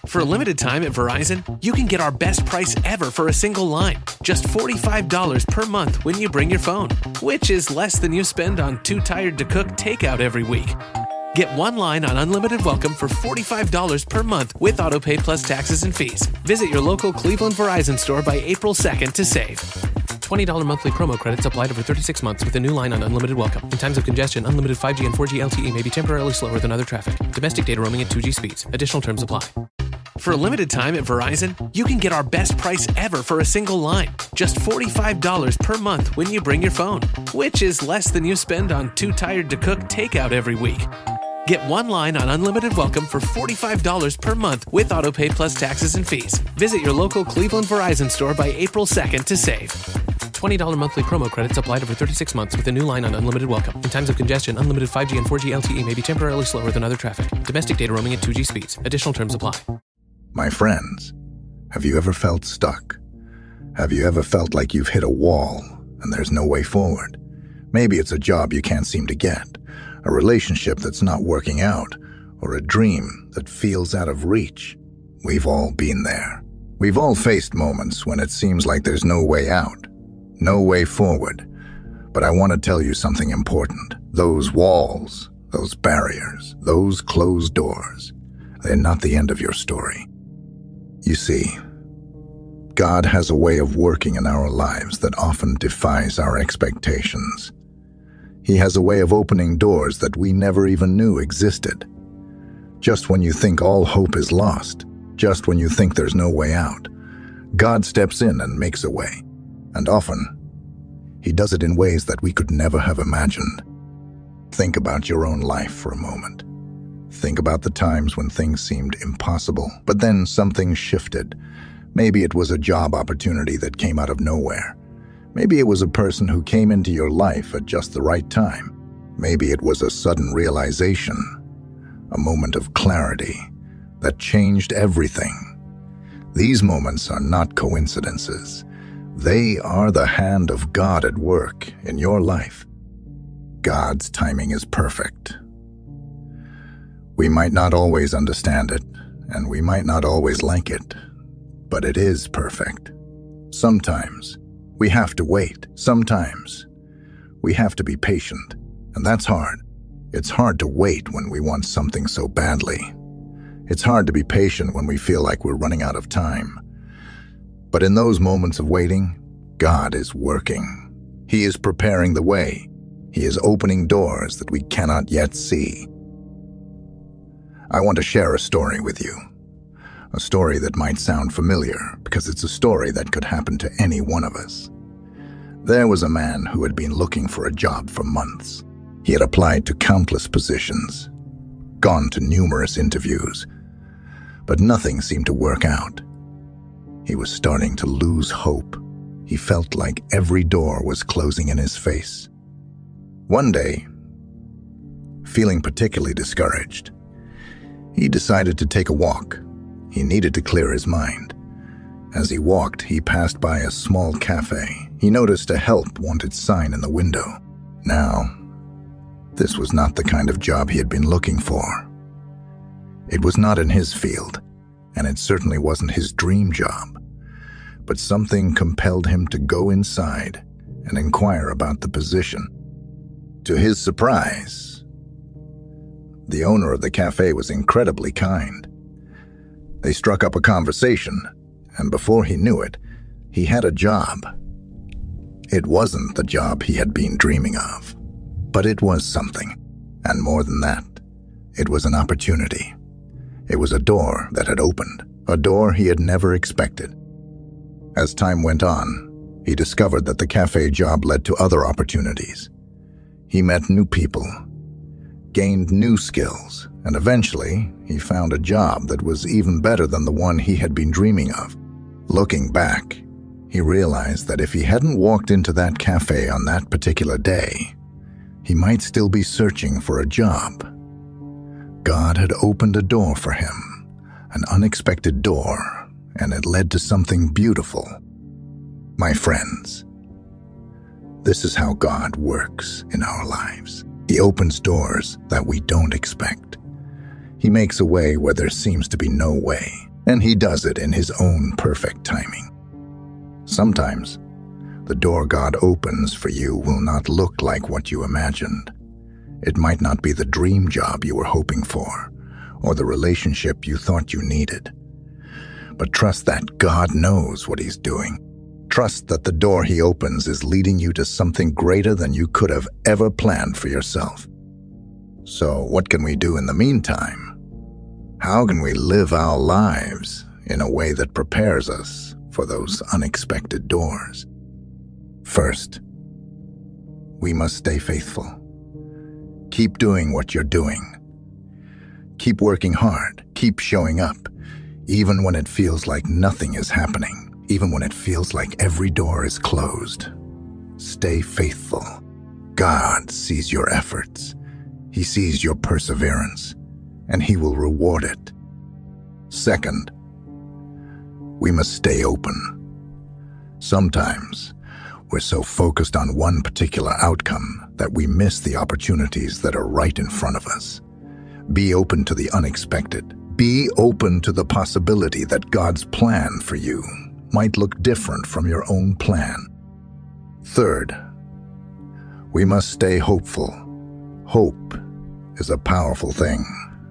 For a limited time at Verizon, you can get our best price ever for a single line. Just $45 per month when you bring your phone, which is less than you spend on Too Tired to Cook takeout every week. Get one line on Unlimited Welcome for $45 per month with AutoPay plus taxes and fees. Visit your local Cleveland Verizon store by April 2nd to save. $20 monthly promo credits applied over 36 months with a new line on Unlimited Welcome. In times of congestion, unlimited 5G and 4G LTE may be temporarily slower than other traffic. Domestic data roaming at 2G speeds. Additional terms apply. For a limited time at Verizon, you can get our best price ever for a single line. Just $45 per month when you bring your phone, which is less than you spend on Too Tired to Cook takeout every week. Get one line on Unlimited Welcome for $45 per month with AutoPay plus taxes and fees. Visit your local Cleveland Verizon store by April 2nd to save. $20 monthly promo credits applied over 36 months with a new line on Unlimited Welcome. In times of congestion, unlimited 5G and 4G LTE may be temporarily slower than other traffic. Domestic data roaming at 2G speeds. Additional terms apply. My friends, have you ever felt stuck? Have you ever felt like you've hit a wall and there's no way forward? Maybe it's a job you can't seem to get, a relationship that's not working out, or a dream that feels out of reach. We've all been there. We've all faced moments when it seems like there's no way out, no way forward. But I want to tell you something important. Those walls, those barriers, those closed doors, they're not the end of your story. You see, God has a way of working in our lives that often defies our expectations. He has a way of opening doors that we never even knew existed. Just when you think all hope is lost, just when you think there's no way out, God steps in and makes a way. And often, He does it in ways that we could never have imagined. Think about your own life for a moment. Think about the times when things seemed impossible, but then something shifted. Maybe it was a job opportunity that came out of nowhere. Maybe it was a person who came into your life at just the right time. Maybe it was a sudden realization, a moment of clarity that changed everything. These moments are not coincidences. They are the hand of God at work in your life. God's timing is perfect. We might not always understand it, and we might not always like it, but it is perfect. Sometimes we have to wait. Sometimes we have to be patient, and that's hard. It's hard to wait when we want something so badly. It's hard to be patient when we feel like we're running out of time. But in those moments of waiting, God is working. He is preparing the way. He is opening doors that we cannot yet see. I want to share a story with you. A story that might sound familiar because it's a story that could happen to any one of us. There was a man who had been looking for a job for months. He had applied to countless positions, gone to numerous interviews, but nothing seemed to work out. He was starting to lose hope. He felt like every door was closing in his face. One day, feeling particularly discouraged, he decided to take a walk. He needed to clear his mind. As he walked, he passed by a small cafe. He noticed a help wanted sign in the window. Now, this was not the kind of job he had been looking for. It was not in his field, and it certainly wasn't his dream job. But something compelled him to go inside and inquire about the position. To his surprise, the owner of the cafe was incredibly kind. They struck up a conversation, and before he knew it, he had a job. It wasn't the job he had been dreaming of, but it was something. And more than that, it was an opportunity. It was a door that had opened, a door he had never expected. As time went on, he discovered that the cafe job led to other opportunities. He met new people, gained new skills, and eventually he found a job that was even better than the one he had been dreaming of. Looking back, he realized that if he hadn't walked into that cafe on that particular day, he might still be searching for a job. God had opened a door for him, an unexpected door, and it led to something beautiful. My friends, this is how God works in our lives. He opens doors that we don't expect. He makes a way where there seems to be no way. and He does it in His own perfect timing. Sometimes, the door God opens for you will not look like what you imagined. It might not be the dream job you were hoping for, or the relationship you thought you needed. But trust that God knows what He's doing. Trust that the door He opens is leading you to something greater than you could have ever planned for yourself. So, what can we do in the meantime? How can we live our lives in a way that prepares us for those unexpected doors? First, we must stay faithful. Keep doing what you're doing. Keep working hard. Keep showing up, even when it feels like nothing is happening, even when it feels like every door is closed. Stay faithful. God sees your efforts. He sees your perseverance, and He will reward it. Second, we must stay open. Sometimes, we're so focused on one particular outcome that we miss the opportunities that are right in front of us. Be open to the unexpected. Be open to the possibility that God's plan for you might look different from your own plan. Third, we must stay hopeful. Hope is a powerful thing.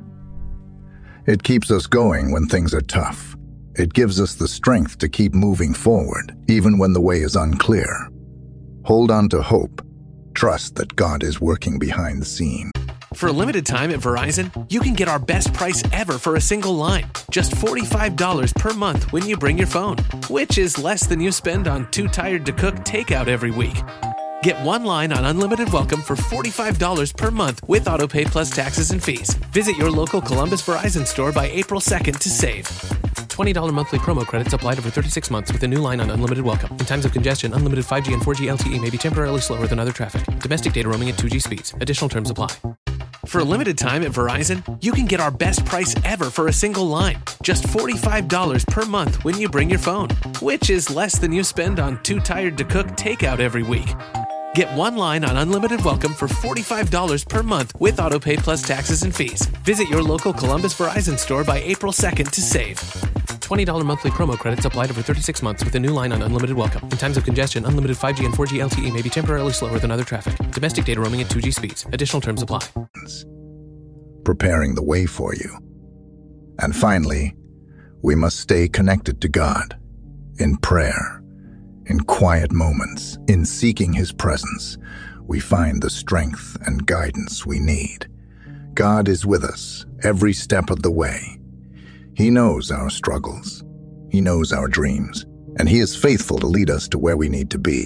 It keeps us going when things are tough. It gives us the strength to keep moving forward, even when the way is unclear. Hold on to hope. Trust that God is working behind the scenes. For a limited time at Verizon, you can get our best price ever for a single line. Just $45 per month when you bring your phone, which is less than you spend on Too Tired to Cook takeout every week. Get one line on Unlimited Welcome for $45 per month with AutoPay plus taxes and fees. Visit your local Columbus Verizon store by April 2nd to save. $20 monthly promo credits applied over 36 months with a new line on Unlimited Welcome. In times of congestion, unlimited 5G and 4G LTE may be temporarily slower than other traffic. Domestic data roaming at 2G speeds. Additional terms apply. For a limited time at Verizon, you can get our best price ever for a single line. Just $45 per month when you bring your phone, which is less than you spend on Too Tired to Cook takeout every week. Get one line on Unlimited Welcome for $45 per month with AutoPay plus taxes and fees. Visit your local Columbus Verizon store by April 2nd to save. $20 monthly promo credits applied over 36 months with a new line on Unlimited Welcome. In times of congestion, unlimited 5G and 4G LTE may be temporarily slower than other traffic. Domestic data roaming at 2G speeds. Additional terms apply. Preparing the way for you. And finally, we must stay connected to God in prayer. In quiet moments, in seeking His presence, we find the strength and guidance we need. God is with us every step of the way. He knows our struggles. He knows our dreams, and He is faithful to lead us to where we need to be.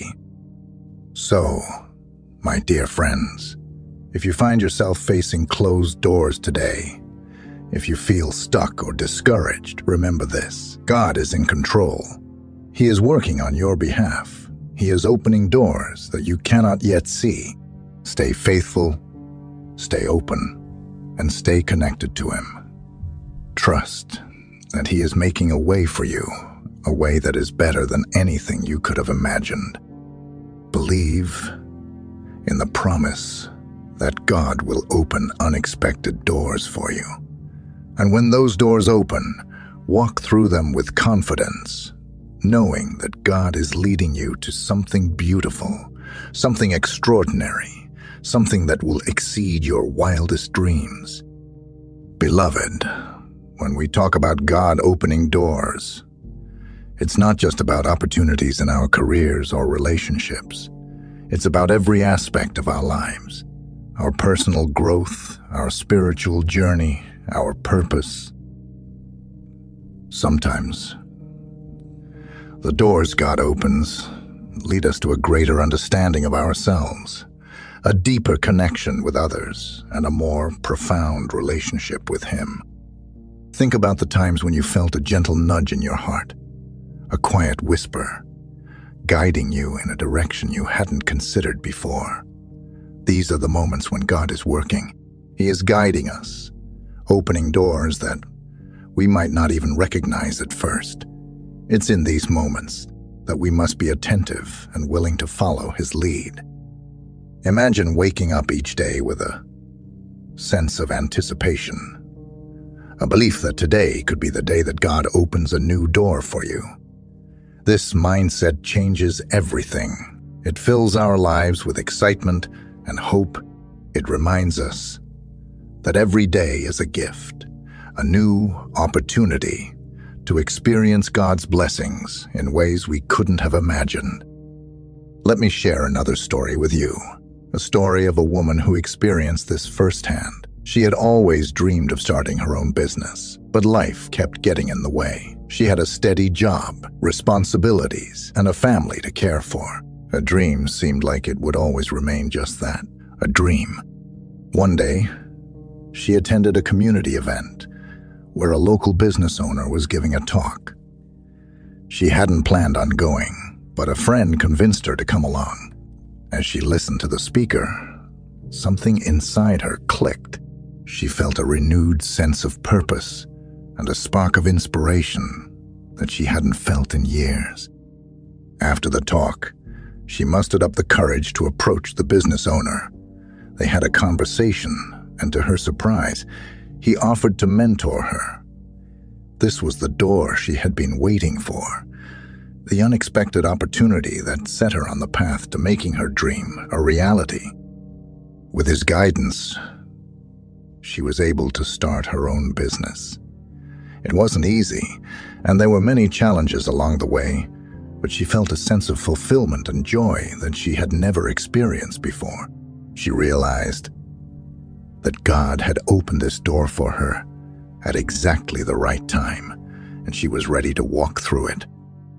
So, my dear friends, if you find yourself facing closed doors today, if you feel stuck or discouraged, remember this: God is in control. He is working on your behalf. He is opening doors that you cannot yet see. Stay faithful, stay open, and stay connected to Him. Trust that He is making a way for you, a way that is better than anything you could have imagined. Believe in the promise that God will open unexpected doors for you. And when those doors open, walk through them with confidence, knowing that God is leading you to something beautiful, something extraordinary, something that will exceed your wildest dreams. Beloved, when we talk about God opening doors, it's not just about opportunities in our careers or relationships. It's about every aspect of our lives, our personal growth, our spiritual journey, our purpose. Sometimes, the doors God opens lead us to a greater understanding of ourselves, a deeper connection with others, and a more profound relationship with Him. Think about the times when you felt a gentle nudge in your heart, a quiet whisper, guiding you in a direction you hadn't considered before. These are the moments when God is working. He is guiding us, opening doors that we might not even recognize at first. It's in these moments that we must be attentive and willing to follow His lead. Imagine waking up each day with a sense of anticipation, a belief that today could be the day that God opens a new door for you. This mindset changes everything. It fills our lives with excitement and hope. It reminds us that every day is a gift, a new opportunity to experience God's blessings in ways we couldn't have imagined. Let me share another story with you, a story of a woman who experienced this firsthand. She had always dreamed of starting her own business, but life kept getting in the way. She had a steady job, responsibilities, and a family to care for. Her dream seemed like it would always remain just that, a dream. One day, she attended a community event where a local business owner was giving a talk. She hadn't planned on going, but a friend convinced her to come along. As she listened to the speaker, something inside her clicked. She felt a renewed sense of purpose and a spark of inspiration that she hadn't felt in years. After the talk, she mustered up the courage to approach the business owner. They had a conversation, and to her surprise, he offered to mentor her. This was the door she had been waiting for, the unexpected opportunity that set her on the path to making her dream a reality. With his guidance, she was able to start her own business. It wasn't easy, and there were many challenges along the way, but she felt a sense of fulfillment and joy that she had never experienced before. She realized that God had opened this door for her at exactly the right time, and she was ready to walk through it.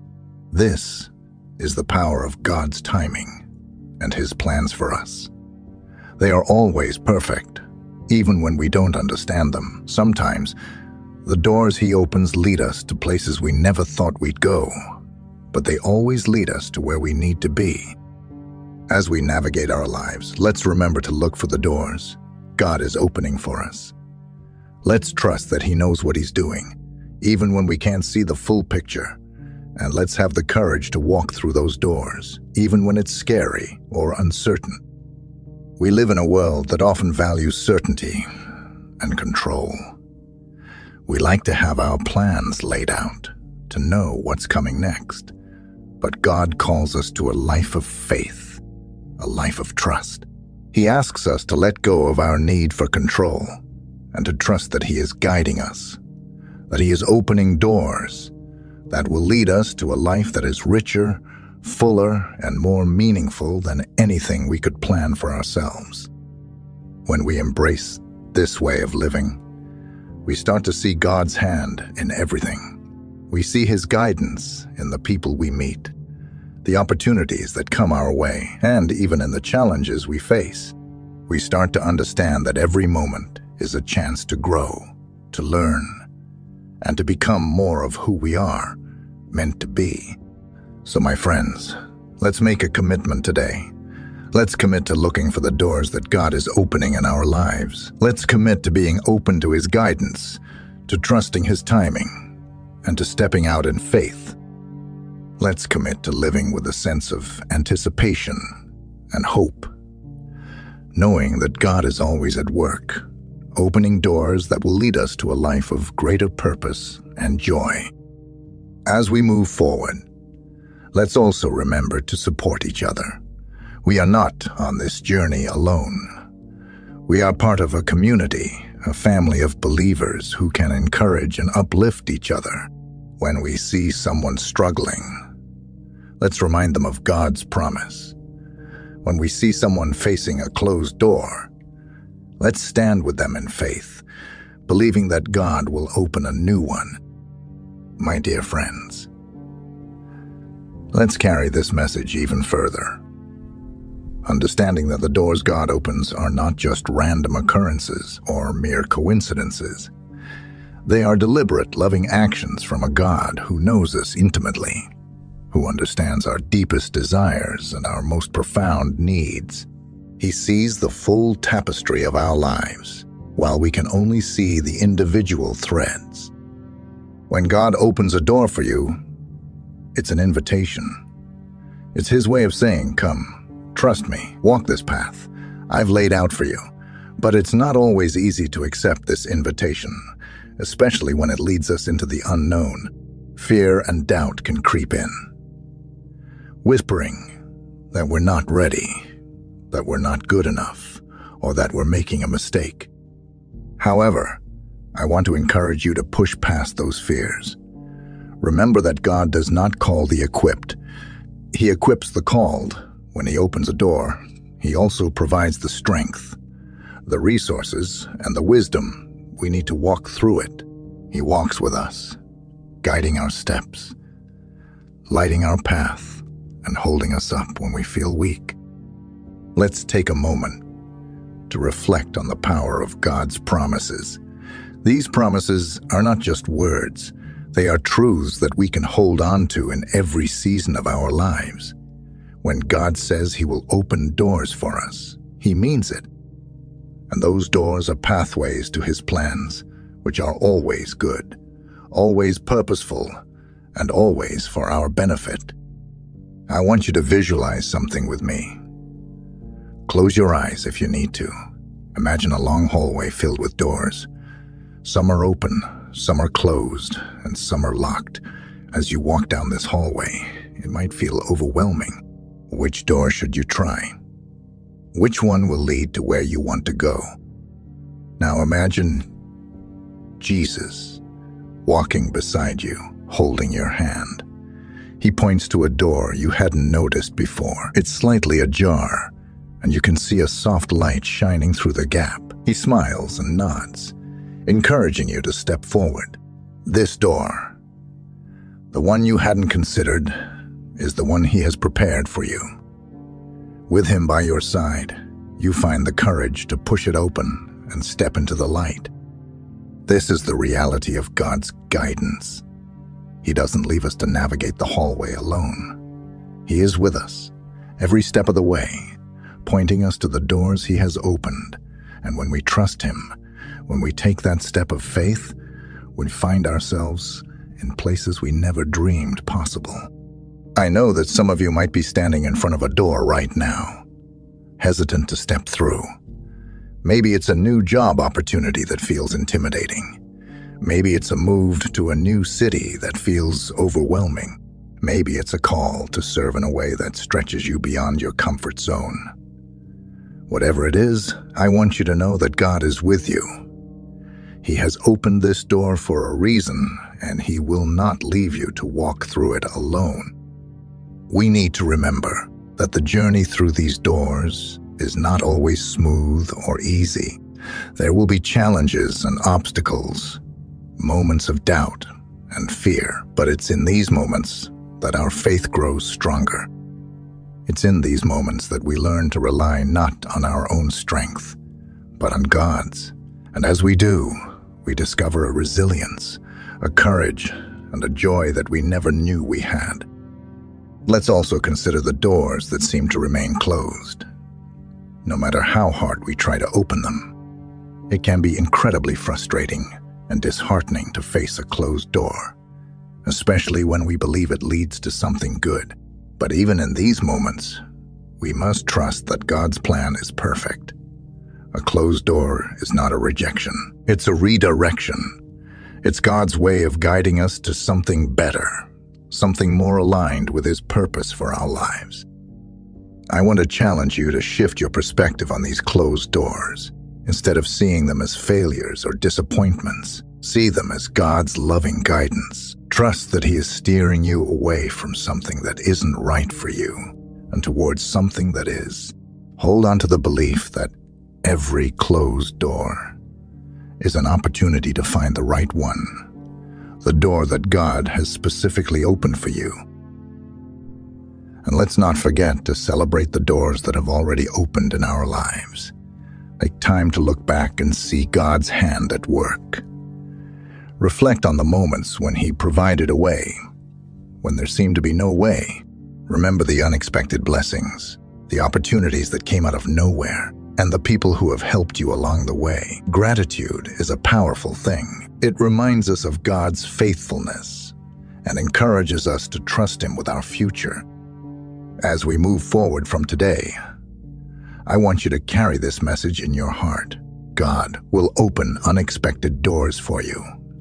This is the power of God's timing and His plans for us. They are always perfect, even when we don't understand them. Sometimes, the doors He opens lead us to places we never thought we'd go, but they always lead us to where we need to be. As we navigate our lives, let's remember to look for the doors God is opening for us. Let's trust that He knows what He's doing, even when we can't see the full picture. And let's have the courage to walk through those doors, even when it's scary or uncertain. We live in a world that often values certainty and control. We like to have our plans laid out, to know what's coming next. But God calls us to a life of faith, a life of trust. He asks us to let go of our need for control and to trust that He is guiding us, that He is opening doors that will lead us to a life that is richer, fuller, and more meaningful than anything we could plan for ourselves. When we embrace this way of living, we start to see God's hand in everything. We see His guidance in the people we meet, the opportunities that come our way, and even in the challenges we face. We start to understand that every moment is a chance to grow, to learn, and to become more of who we are meant to be. So my friends, let's make a commitment today. Let's commit to looking for the doors that God is opening in our lives. Let's commit to being open to His guidance, to trusting His timing, and to stepping out in faith. Let's commit to living with a sense of anticipation and hope, knowing that God is always at work, opening doors that will lead us to a life of greater purpose and joy. As we move forward, let's also remember to support each other. We are not on this journey alone. We are part of a community, a family of believers who can encourage and uplift each other. When we see someone struggling, let's remind them of God's promise. When we see someone facing a closed door, let's stand with them in faith, believing that God will open a new one. My dear friends, let's carry this message even further, understanding that the doors God opens are not just random occurrences or mere coincidences. They are deliberate, loving actions from a God who knows us intimately, who understands our deepest desires and our most profound needs. He sees the full tapestry of our lives, while we can only see the individual threads. When God opens a door for you, it's an invitation. It's His way of saying, "Come, trust me, walk this path I've laid out for you." But it's not always easy to accept this invitation. especially when it leads us into the unknown. Fear and doubt can creep in, whispering that we're not ready, that we're not good enough, or that we're making a mistake. However, I want to encourage you to push past those fears. Remember that God does not call the equipped. He equips the called. When He opens a door, He also provides the strength, the resources, and the wisdom we need to walk through it. He walks with us, guiding our steps, lighting our path, and holding us up when we feel weak. Let's take a moment to reflect on the power of God's promises. These promises are not just words. They are truths that we can hold on to in every season of our lives. When God says He will open doors for us, He means it. And those doors are pathways to His plans, which are always good, always purposeful, and always for our benefit. I want you to visualize something with me. Close your eyes if you need to. Imagine a long hallway filled with doors. Some are open, some are closed, and some are locked. As you walk down this hallway, it might feel overwhelming. Which door should you try? Which one will lead to where you want to go? Now imagine Jesus walking beside you, holding your hand. He points to a door you hadn't noticed before. It's slightly ajar, and you can see a soft light shining through the gap. He smiles and nods, encouraging you to step forward. This door, the one you hadn't considered, is the one He has prepared for you. With Him by your side, you find the courage to push it open and step into the light. This is the reality of God's guidance. He doesn't leave us to navigate the hallway alone. He is with us, every step of the way, pointing us to the doors He has opened. And when we trust Him, when we take that step of faith, we find ourselves in places we never dreamed possible. I know that some of you might be standing in front of a door right now, hesitant to step through. Maybe it's a new job opportunity that feels intimidating. Maybe it's a move to a new city that feels overwhelming. Maybe it's a call to serve in a way that stretches you beyond your comfort zone. Whatever it is, I want you to know that God is with you. He has opened this door for a reason, and He will not leave you to walk through it alone. We need to remember that the journey through these doors is not always smooth or easy. There will be challenges and obstacles, moments of doubt and fear, but it's in these moments that our faith grows stronger. It's in these moments that we learn to rely not on our own strength, but on God's. And as we do, we discover a resilience, a courage, and a joy that we never knew we had. Let's also consider the doors that seem to remain closed. No matter how hard we try to open them, it can be incredibly frustrating and disheartening to face a closed door, especially when we believe it leads to something good. But even in these moments, we must trust that God's plan is perfect. A closed door is not a rejection. It's a redirection. It's God's way of guiding us to something better, something more aligned with His purpose for our lives. I want to challenge you to shift your perspective on these closed doors. Instead of seeing them as failures or disappointments, see them as God's loving guidance. Trust that He is steering you away from something that isn't right for you and towards something that is. Hold on to the belief that every closed door is an opportunity to find the right one, the door that God has specifically opened for you. And let's not forget to celebrate the doors that have already opened in our lives. Take time to look back and see God's hand at work. Reflect on the moments when He provided a way, when there seemed to be no way. Remember the unexpected blessings, the opportunities that came out of nowhere, and the people who have helped you along the way. Gratitude is a powerful thing. It reminds us of God's faithfulness and encourages us to trust Him with our future. As we move forward from today, I want you to carry this message in your heart. God will open unexpected doors for you,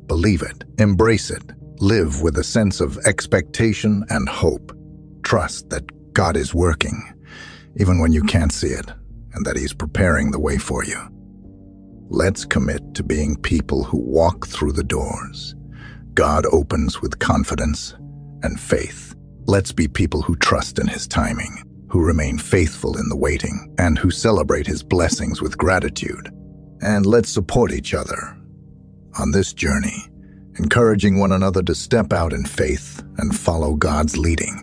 Believe it, embrace it, live with a sense of expectation and hope. Trust that God is working, even when you can't see it, and that He's preparing the way for you. Let's commit to being people who walk through the doors God opens with confidence and faith. Let's be people who trust in His timing, who remain faithful in the waiting, and who celebrate His blessings with gratitude. And let's support each other on this journey, encouraging one another to step out in faith and follow God's leading.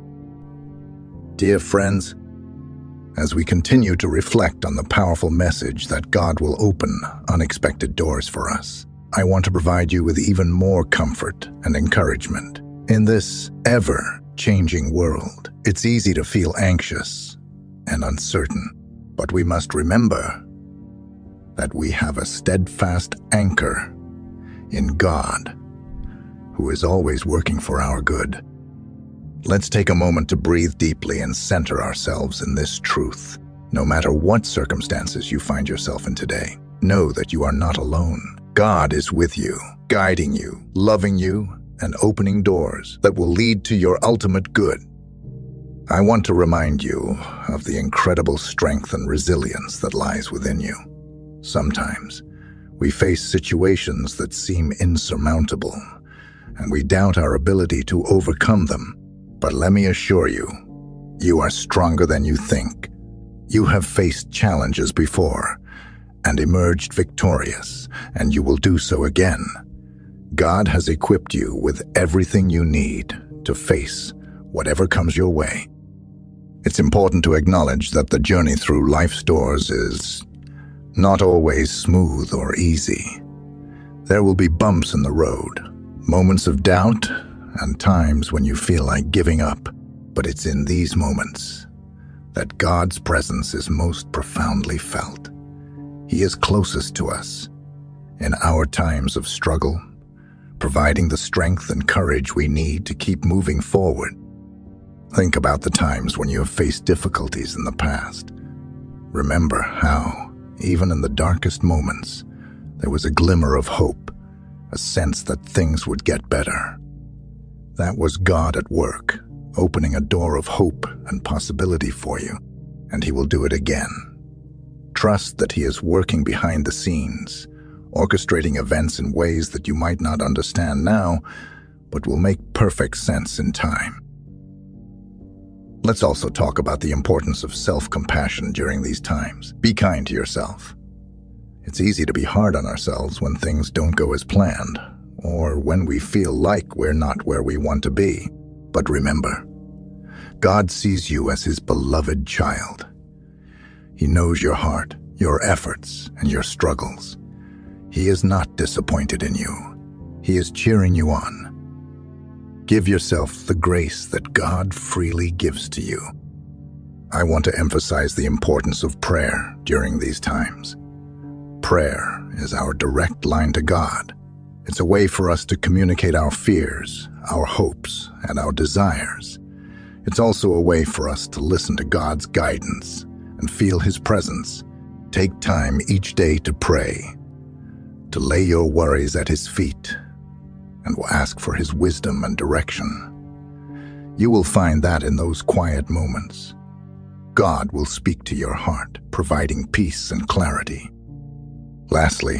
Dear friends, as we continue to reflect on the powerful message that God will open unexpected doors for us, I want to provide you with even more comfort and encouragement. In this ever-changing world, it's easy to feel anxious and uncertain, but we must remember that we have a steadfast anchor in God, who is always working for our good. Let's take a moment to breathe deeply and center ourselves in this truth. No matter what circumstances you find yourself in today, know that you are not alone. God is with you, guiding you, loving you, and opening doors that will lead to your ultimate good. I want to remind you of the incredible strength and resilience that lies within you. Sometimes, we face situations that seem insurmountable, and we doubt our ability to overcome them. But let me assure you, you are stronger than you think. You have faced challenges before and emerged victorious, and you will do so again. God has equipped you with everything you need to face whatever comes your way. It's important to acknowledge that the journey through life's doors is not always smooth or easy. There will be bumps in the road, moments of doubt, and times when you feel like giving up. But it's in these moments that God's presence is most profoundly felt. He is closest to us in our times of struggle, providing the strength and courage we need to keep moving forward. Think about the times when you have faced difficulties in the past. Remember how, even in the darkest moments, there was a glimmer of hope, a sense that things would get better. That was God at work, opening a door of hope and possibility for you, and He will do it again. Trust that He is working behind the scenes, orchestrating events in ways that you might not understand now, but will make perfect sense in time. Let's also talk about the importance of self-compassion during these times. Be kind to yourself. It's easy to be hard on ourselves when things don't go as planned, or when we feel like we're not where we want to be. But remember, God sees you as His beloved child. He knows your heart, your efforts, and your struggles. He is not disappointed in you. He is cheering you on. Give yourself the grace that God freely gives to you. I want to emphasize the importance of prayer during these times. Prayer is our direct line to God. It's a way for us to communicate our fears, our hopes, and our desires. It's also a way for us to listen to God's guidance and feel His presence. Take time each day to pray, to lay your worries at His feet, and will ask for His wisdom and direction. You will find that in those quiet moments, God will speak to your heart, providing peace and clarity. Lastly,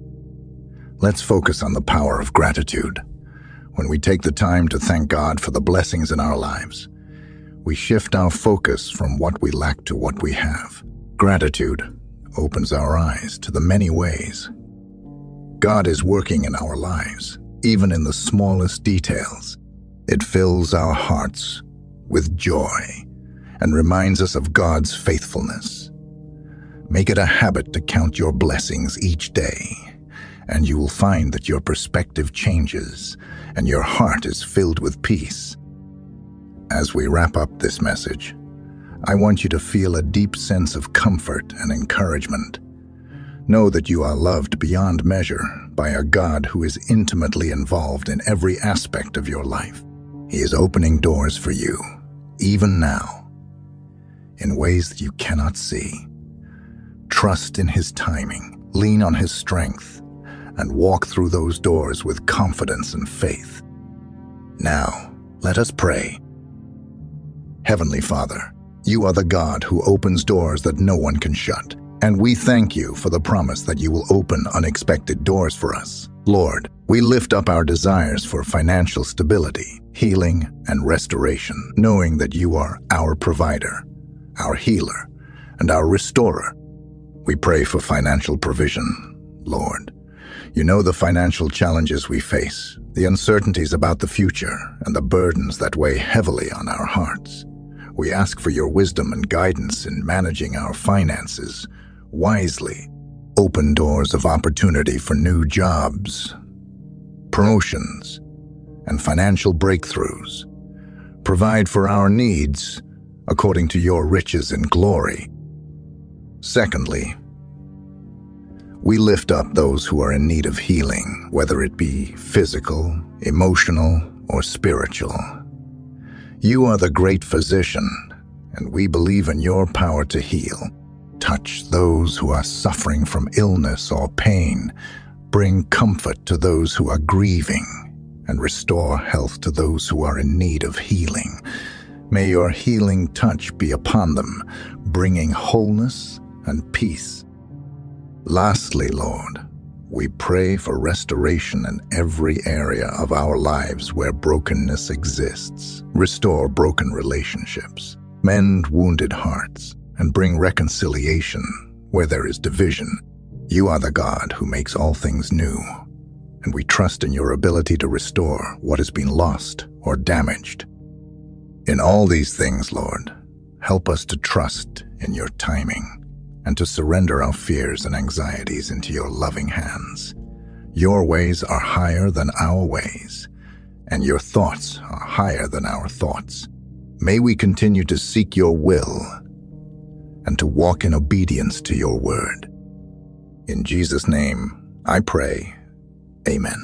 let's focus on the power of gratitude. When we take the time to thank God for the blessings in our lives, we shift our focus from what we lack to what we have. Gratitude opens our eyes to the many ways God is working in our lives, even in the smallest details. It fills our hearts with joy and reminds us of God's faithfulness. Make it a habit to count your blessings each day, and you will find that your perspective changes and your heart is filled with peace. As we wrap up this message, I want you to feel a deep sense of comfort and encouragement. Know that you are loved beyond measure by a God who is intimately involved in every aspect of your life. He is opening doors for you, even now, in ways that you cannot see. Trust in His timing, lean on His strength, and walk through those doors with confidence and faith. Now, let us pray. Heavenly Father, you are the God who opens doors that no one can shut, and we thank you for the promise that you will open unexpected doors for us. Lord, we lift up our desires for financial stability, healing, and restoration, knowing that you are our provider, our healer, and our restorer. We pray for financial provision, Lord. You know the financial challenges we face, the uncertainties about the future, and the burdens that weigh heavily on our hearts. We ask for your wisdom and guidance in managing our finances wisely. Open doors of opportunity for new jobs, promotions, and financial breakthroughs. Provide for our needs according to your riches and glory. Secondly, we lift up those who are in need of healing, whether it be physical, emotional, or spiritual. You are the great physician, and we believe in your power to heal. Touch those who are suffering from illness or pain. Bring comfort to those who are grieving, and restore health to those who are in need of healing. May your healing touch be upon them, bringing wholeness and peace. Lastly, Lord, we pray for restoration in every area of our lives where brokenness exists. Restore broken relationships, mend wounded hearts, and bring reconciliation where there is division. You are the God who makes all things new, and we trust in your ability to restore what has been lost or damaged. In all these things, Lord, help us to trust in your timing and to surrender our fears and anxieties into your loving hands. Your ways are higher than our ways, and your thoughts are higher than our thoughts. May we continue to seek your will and to walk in obedience to your word. In Jesus' name, I pray. Amen.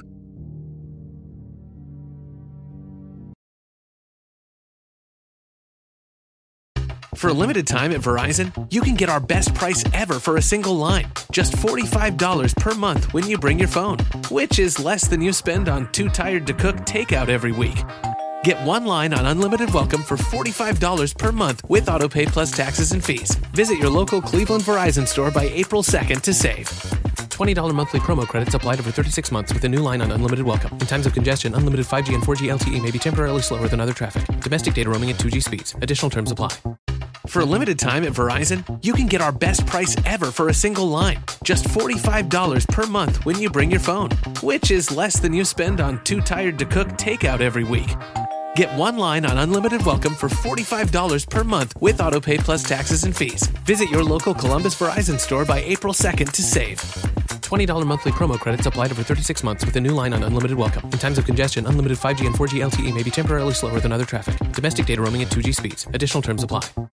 For a limited time at Verizon, you can get our best price ever for a single line. Just $45 per month when you bring your phone, which is less than you spend on Too Tired to Cook takeout every week. Get one line on Unlimited Welcome for $45 per month with AutoPay plus taxes and fees. Visit your local Cleveland Verizon store by April 2nd to save. $20 monthly promo credits applied over 36 months with a new line on Unlimited Welcome. In times of congestion, unlimited 5G and 4G LTE may be temporarily slower than other traffic. Domestic data roaming at 2G speeds. Additional terms apply. For a limited time at Verizon, you can get our best price ever for a single line. Just $45 per month when you bring your phone, which is less than you spend on Too Tired to Cook takeout every week. Get one line on Unlimited Welcome for $45 per month with AutoPay plus taxes and fees. Visit your local Columbus Verizon store by April 2nd to save. $20 monthly promo credits applied over 36 months with a new line on Unlimited Welcome. In times of congestion, unlimited 5G and 4G LTE may be temporarily slower than other traffic. Domestic data roaming at 2G speeds. Additional terms apply.